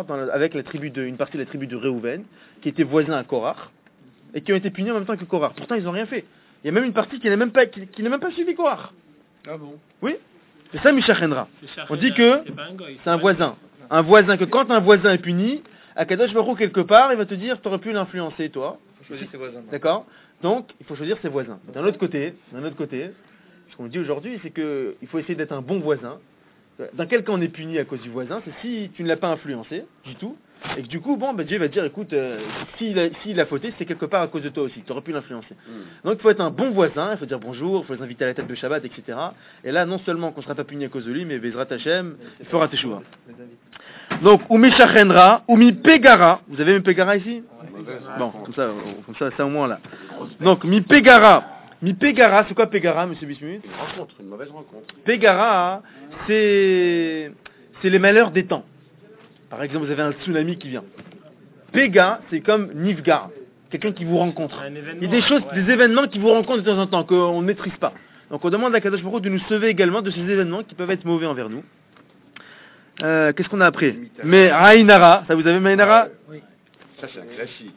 une partie de la tribu de Réhouven, qui était voisin à Korach, et qui ont été punis en même temps que Korach. Pourtant, ils n'ont rien fait. Il y a même une partie qui n'a même pas suivi Korach. Ah bon? Oui, c'est ça Mishachenra. On dit que C'est pas un goy. c'est un voisin. Un voisin, que quand un voisin est puni, Akadosh Baruch Hu, quelque part, il va te dire, t'aurais pu l'influencer, toi. Faut choisir ses voisins. D'accord? Donc, il faut choisir ses voisins. D'un autre côté, ce qu'on dit aujourd'hui, c'est que il faut essayer d'être un bon voisin. Dans quel cas on est puni à cause du voisin? C'est si tu ne l'as pas influencé du tout, et que du coup, Dieu va te dire, écoute, s'il a fauté, c'est quelque part à cause de toi aussi, tu aurais pu l'influencer. Donc il faut être un bon voisin, il faut dire bonjour, il faut les inviter à la tête de Shabbat, etc. Et là, non seulement qu'on ne sera pas puni à cause de lui, mais Bezrat Hashem, il fera teshuva. Donc, Umi Shachenra, Umi Pegara, vous avez Mi Pegara ici? Bon, comme ça, c'est au moins là. Donc, Mi Pegara, c'est quoi Pegara, monsieur Bismuth? Une mauvaise rencontre. Pegara, c'est les malheurs des temps. Par exemple, vous avez un tsunami qui vient. Pega, c'est comme Nifgar, quelqu'un qui vous rencontre. Il y a des choses, des événements qui vous rencontrent de temps en temps, qu'on ne maîtrise pas. Donc on demande à Kadosh Baruch Hu de nous sauver également de ces événements qui peuvent être mauvais envers nous. Qu'est-ce qu'on a après? Mais Rainara, ça vous avez Rainara? Oui. Ça c'est un classique.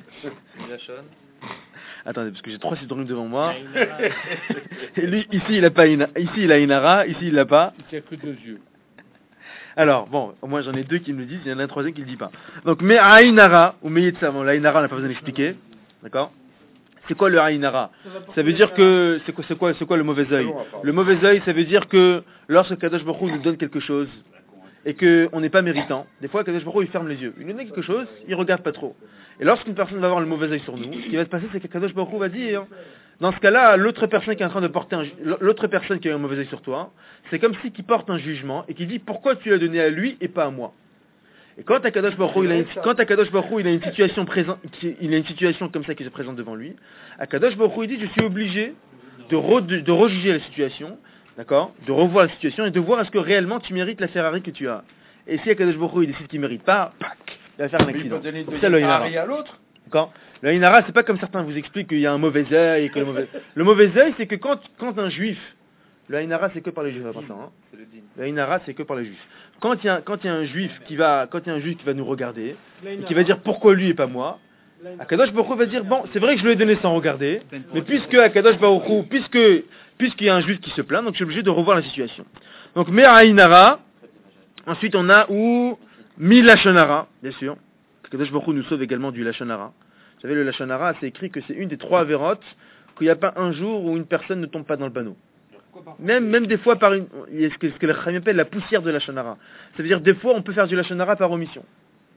Attendez, parce que j'ai 3 citronnes devant moi. Et lui, ici il a pas ici il a Inara, ici il l'a pas. Il n'y a que 2 yeux. Alors, bon, au moins j'en ai 2 qui me le disent, il y en a un troisième qui ne le dit pas. Donc, mais Ainara, ou Meyetsa, bon, l'Ainara on n'a pas besoin d'expliquer. D'accord? C'est quoi le Ainara? Ça veut dire que, c'est quoi le mauvais œil? Le mauvais œil, ça veut dire que lorsque Kadosh Baruch Hu nous donne quelque chose, et qu'on n'est pas méritant, des fois Kadosh Baruch Hu il ferme les yeux. Il nous donne quelque chose, il regarde pas trop. Et lorsqu'une personne va avoir le mauvais œil sur nous, ce qui va se passer, c'est que Kadosh Baruch Hu va dire, dans ce cas-là, l'autre personne qui est en train de porter l'autre personne qui a eu un mauvais œil sur toi, c'est comme si qui porte un jugement et qui dit pourquoi tu l'as donné à lui et pas à moi. Et quand Akadosh Baruch Hu, il a une situation il a une situation comme ça qui se présente devant lui, Akadosh Baruch Hu, il dit, je suis obligé de rejuger la situation, d'accord, de revoir la situation et de voir est-ce que réellement tu mérites la Ferrari que tu as. Et si Akadosh Baruch Hu, il décide qu'il ne mérite pas, il va faire un accident. C'est ça le Inara. à l'autre. D'accord. Le Inara, c'est pas comme certains vous expliquent qu'il y a un mauvais œil et que le mauvais œil, c'est que quand un juif, le Inara, c'est que par les juifs, hein. Le Inara, c'est que par les juifs. Quand il y a un juif qui va nous regarder et qui va dire pourquoi lui et pas moi, Akadosh Baruch Hu va dire bon, c'est vrai que je lui ai donné sans regarder, mais puisque Akadosh Baruch Hu, puisqu'il y a un juif qui se plaint, donc je suis obligé de revoir la situation. Donc Mera Inara. Ensuite on a Milachonara, bien sûr. Akadosh Baruch Hu nous sauve également du Lachonara. Vous savez, le Lachonara, c'est écrit que c'est une des 3 avérotes, qu'il n'y a pas un jour où une personne ne tombe pas dans le panneau. Même des fois il y a ce que le Chachamim appelle la poussière de Lachonara. Ça veut dire des fois on peut faire du Lachonara par omission.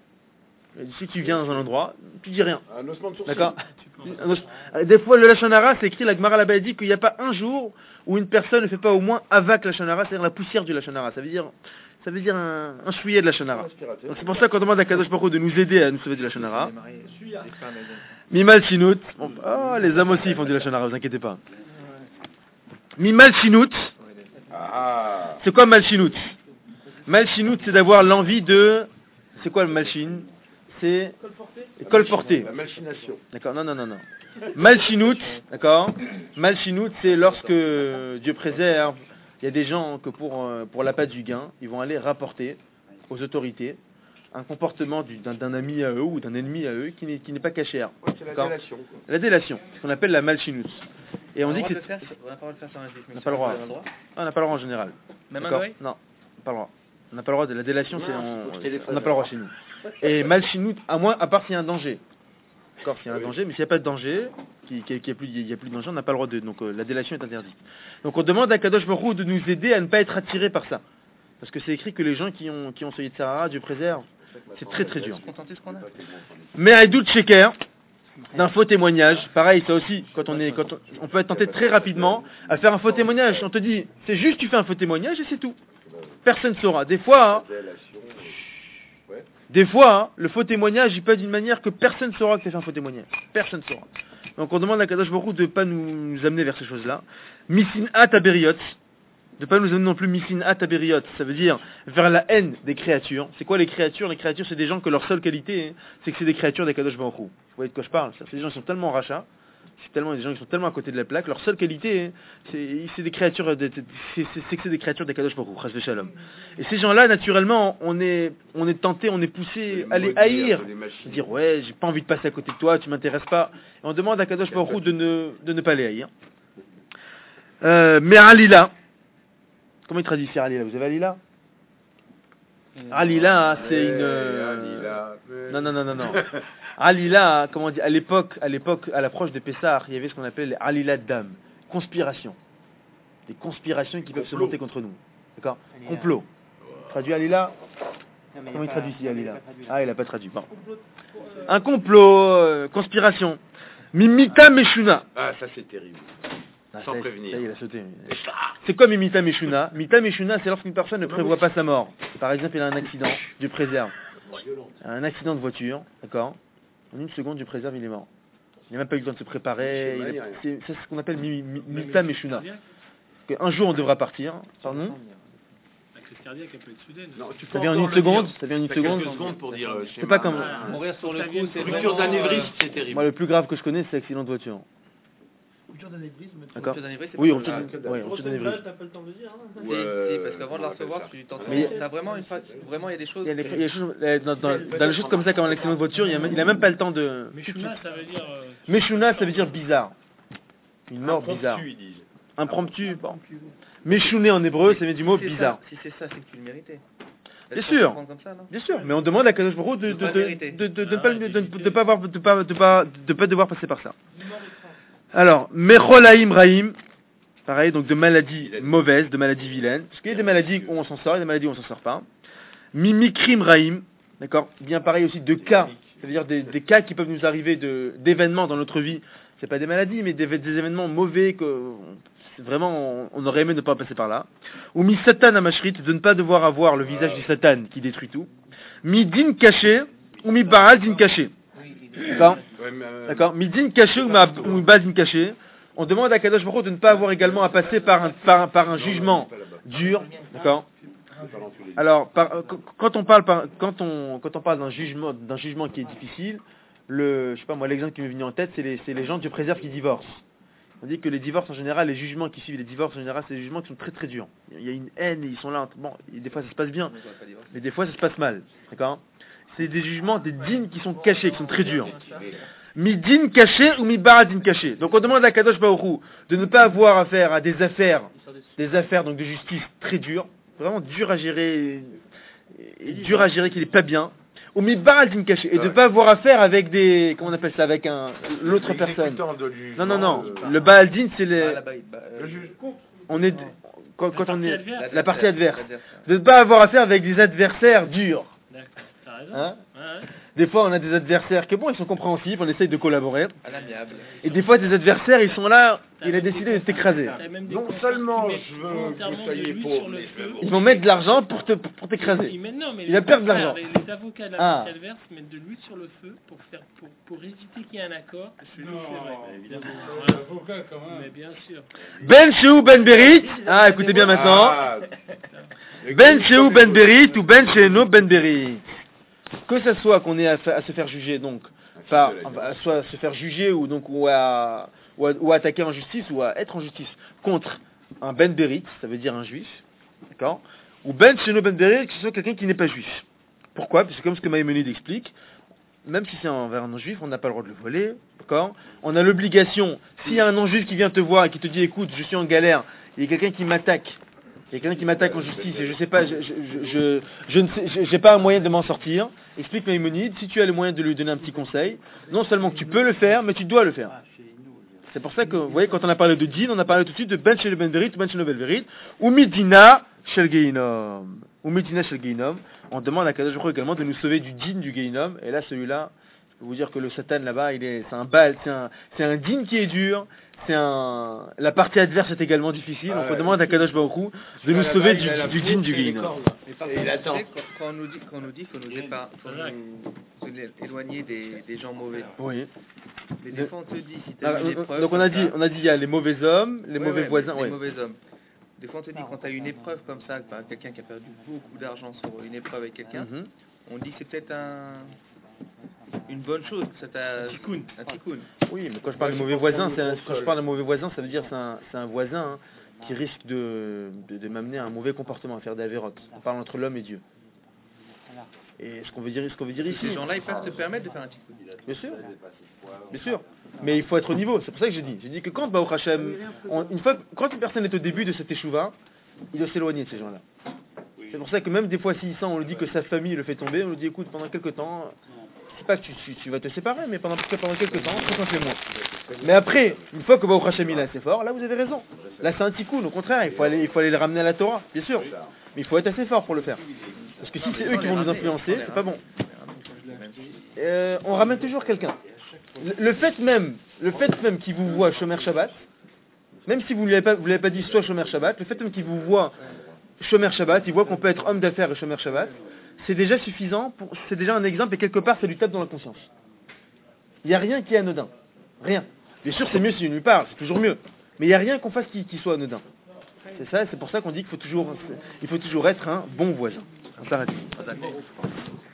Si tu viens dans un endroit, tu dis rien. Un ossement de sourcil. D'accord. Des fois le Lachonara, c'est écrit, la Gemara là-bas dit qu'il n'y a pas un jour où une personne ne fait pas au moins avak Lachonara, c'est-à-dire la poussière du Lachonara. Ça veut dire un chouillet de Lachonara. Donc c'est pour ça qu'on demande à Kadosh Baruch Hu de nous aider à nous sauver du Lachonara. Mimal Chinout. Les hommes aussi ils font du Lachonara, vous inquiétez pas. Mimal Chinout. C'est quoi Malchinout? Malchinout, c'est d'avoir l'envie de... C'est quoi le malchin? C'est colporter. La machination. D'accord, non. Malchinout, d'accord. Malchinout, c'est lorsque Dieu préserve, il y a des gens que pour l'appât du gain, ils vont aller rapporter aux autorités un comportement d'un ami à eux ou d'un ennemi à eux qui n'est pas cachère. C'est la délation. La délation, ce qu'on appelle la malchinout. Et on dit que c'est... On n'a pas le droit de faire sur un juif. On n'a pas le droit. On n'a pas le droit en général. Même un goy? Non, pas le droit. On n'a pas le droit de la délation, on n'a pas le droit chez nous. Et malchinout, à part s'il y a un danger. D'accord, s'il y a un danger, mais s'il n'y a pas de danger, il n'y a plus de danger, on n'a pas le droit de... Donc la délation est interdite. Donc on demande à Kadosh Baruch Hu de nous aider à ne pas être attirés par ça. Parce que c'est écrit que les gens qui ont ce Yitzhara, Dieu préserve, c'est très très dur. Mais Aïdout Sheker, d'un faux témoignage, pareil, ça aussi, quand on peut être tenté très rapidement à faire un faux témoignage. On te dit, c'est juste tu fais un faux témoignage et c'est tout. Personne ne saura. Des fois, le faux témoignage, il peut être d'une manière que personne ne saura que tu as fait un faux témoignage. Personne ne saura. Donc on demande à Kadosh Baruch Hu de ne pas nous amener vers ces choses-là. Misinat aberiot, de ne pas nous amener non plus misinat aberiot, ça veut dire vers la haine des créatures. C'est quoi les créatures? Les créatures, c'est des gens que leur seule qualité, c'est que c'est des créatures des Kadosh Baruch Hu. Vous voyez de quoi je parle? C'est des gens qui sont tellement rachats, des gens qui sont tellement à côté de la plaque, leur seule qualité, c'est des créatures, c'est des créatures des Kadosh Baruch Hu, Chas v'Shalom. Et ces gens-là, naturellement, on est tenté, on est poussé à les haïr, dire ouais, j'ai pas envie de passer à côté de toi, tu m'intéresses pas. Et on demande à Kadosh Baruch Hu de ne pas les haïr. Mais Alila, comment il traduit ici Alila? Vous avez Alila? Alila, c'est une... Non. Alila, comment on dit, à l'époque, à l'approche de Pessah, il y avait ce qu'on appelle les Alila d'âme, conspiration. Des conspirations qui peuvent se monter contre nous. D'accord? Complot. Traduit Alila? Comment il traduit ici Alila? Il n'a pas traduit. Bon. Un complot, conspiration. Mimita Meshuna. Ça c'est terrible. Sans prévenir. Ça y est, il a sauté. C'est quoi Mimita Meshuna? Mimita Meshuna, c'est lorsqu'une personne ne prévoit pas sa mort. Par exemple, il a un accident, Dieu préserve. Un accident de voiture, d'accord? En une seconde, Dieu préserve, il est mort. Il n'a même pas eu le temps de se préparer. C'est ce qu'on appelle Mimita Meshuna. Un jour, on devra partir. Pardon? La crise cardiaque, elle peut être soudaine. Ça vient en une seconde. Ça vient en une seconde. Pour dire. C'est pas comme. Mourir sur le coup, c'est Rupture d'anévrisme, c'est terrible. Moi, le plus grave que je connais, c'est l'accident de voiture. Rupture d'anévrisme. D'accord. c'est Oui, pas rupture d'anévrisme. T'as pas le temps de le dire. Si, parce qu'avant de la recevoir, tu t'entends. T'as vraiment une phase. Vraiment, il y a des choses. Il y a des choses dans les choses comme ça, comme un accident de voiture, il a même pas le temps de. Meshuna, ça veut dire. Meshuna, ça veut dire bizarre. Une mort bizarre. Impromptu. Bon. Meshuné en hébreu, ça vient du mot bizarre. Si c'est ça, c'est que tu le méritais. Bien sûr, bien sûr, mais on demande à Kadosh Baruch Hu de pas devoir passer par ça. Alors, Mecholaim Raim, pareil, donc de maladies mauvaises, de maladies vilaines, parce qu'il y a des maladies où on s'en sort et des maladies où on s'en sort pas. Mimikrim Raim, d'accord, bien pareil aussi de cas, ça veut dire des cas qui peuvent nous arriver d'événements dans notre vie. C'est pas des maladies, mais des événements mauvais que vraiment on aurait aimé ne pas passer par là. Ou mi Satan à Mashrit, de ne pas devoir avoir le visage du Satan qui détruit tout. midin caché ou mi barazin caché. D'accord? D'accord? Midin caché ou mi barazin caché. On demande à Kadosh Baruch Hu de ne pas avoir également à passer par un jugement dur. D'accord? Alors, quand on parle d'un jugement qui est difficile, je sais pas moi, l'exemple qui m'est venu en tête, c'est les gens Dieu préserve qui divorcent. On dit que les divorces en général, les jugements qui suivent les divorces en général, c'est des jugements qui sont très très durs. Il y a une haine, et ils sont là. Bon, et des fois ça se passe bien, mais des fois ça se passe mal. D'accord? C'est des jugements, des dînes qui sont cachés, qui sont très durs. Mi din caché ou mi baradin caché. Donc on demande à Kadosh Baruch Hu de ne pas avoir affaire à des affaires donc de justice très dures, vraiment dur à gérer, qu'il n'est pas bien. Ou mi baradin caché, et de ne pas avoir affaire avec des, comment on appelle ça, avec l'autre personne. Non. Le baaldin c'est on est quand on est la partie adverse. De ne pas avoir affaire avec des adversaires durs. D'accord, t'as raison. Hein? Ouais. Des fois, on a des adversaires qui, bon, ils sont compréhensifs, on essaye de collaborer. À l'amiable. Et des fois, des adversaires, ils sont là, il a décidé de t'écraser. T'as même des Non conflits seulement qui mettent je veux volontairement que vous de soyez l'huile pauvres, sur le mais feu. Ils vont mettre de l'argent pour t'écraser. Non, mais Il a perdu de frères, l'argent. Les avocats de la partie adverse mettent de l'huile sur le feu pour éviter qu'il y ait un accord. Je lui c'est vrai. Évidemment. Avocat quand même. Mais bien sûr. Ben Shehu Ben Berit, écoutez bien maintenant. Ben Shehu Ben Berit ou Ben Sheheno Ben Berit. Que ce soit qu'on ait à se faire juger, donc, soit à se faire juger ou à attaquer en justice ou à être en justice contre un Ben Berit, ça veut dire un juif, d'accord, ou Ben Sheheno Ben Berit, que ce soit quelqu'un qui n'est pas juif. Pourquoi? Parce que comme ce que Maïmonide explique, même si c'est envers un non-juif, on n'a pas le droit de le voler, d'accord? On a l'obligation, s'il y a un non-juif qui vient te voir et qui te dit, écoute, je suis en galère, il y a quelqu'un qui m'attaque, en justice et je sais pas, j'ai pas un moyen de m'en sortir, explique Maïmonide, si tu as le moyen de lui donner un petit conseil, non seulement que tu peux le faire, mais tu dois le faire. C'est pour ça que, vous voyez, quand on a parlé de din, on a parlé tout de suite de Ben Shel Ben Berit, Ben Shel Ben Berit, ou Midina Shel Geinom. On demande à Kadosh Baruch Hu également de nous sauver du din du Geinom, et là, celui-là, je peux vous dire que le Satan là-bas, c'est un din qui est dur, la partie adverse est également difficile, donc on demande à Kadosh Baruch Hu de nous sauver du din du Geinom. Mais par contre, quand on nous dit qu'il faut nous éloigner des gens mauvais. Oui. Mais des fois on te dit si tu as une épreuve. Donc on a dit il y a les mauvais hommes, les mauvais voisins. Les mauvais hommes. Des fois on te dit quand tu as une épreuve comme ça, quelqu'un qui a perdu beaucoup d'argent sur une épreuve avec quelqu'un, on dit que c'est peut-être une bonne chose, que ça t'a un tikkun. Oui, mais quand je parle de mauvais voisins, ça veut dire c'est un voisin qui risque de m'amener à un mauvais comportement, à faire des avérotes. On parle entre l'homme et Dieu. Et ce qu'on veut dire ici. Ces gens-là, ils peuvent se permettre de faire un tikkun. Bien sûr. Mais il faut être au niveau. C'est pour ça que j'ai dit que quand Baruch Hashem, quand une personne est au début de cette échouva, il doit s'éloigner de ces gens-là. C'est pour ça que même des fois, s'il sent, on lui dit que sa famille le fait tomber, on lui dit écoute, pendant quelques temps, c'est pas que tu vas te séparer, mais pendant quelques temps, fais-moi. Mais après, une fois que Baruch Hashem il est assez fort, là vous avez raison. Là c'est un tikkun, au contraire, il faut aller les ramener à la Torah, bien sûr. Mais il faut être assez fort pour le faire. Parce que si c'est eux qui vont nous influencer, c'est pas bon. On ramène toujours quelqu'un. Le fait même qu'il vous voit Shomer Shabbat, même si vous ne l'avez pas dit soit Shomer Shabbat, le fait même qu'il vous voit Shomer Shabbat, il voit qu'on peut être homme d'affaires et Shomer Shabbat, c'est déjà suffisant, c'est déjà un exemple et quelque part ça lui tape dans la conscience. Il n'y a rien qui est anodin. Rien. Bien sûr c'est mieux si on lui parle, c'est toujours mieux. Mais il n'y a rien qu'on fasse qui soit anodin. C'est pour ça qu'on dit qu'il faut toujours être un bon voisin. On s'arrête.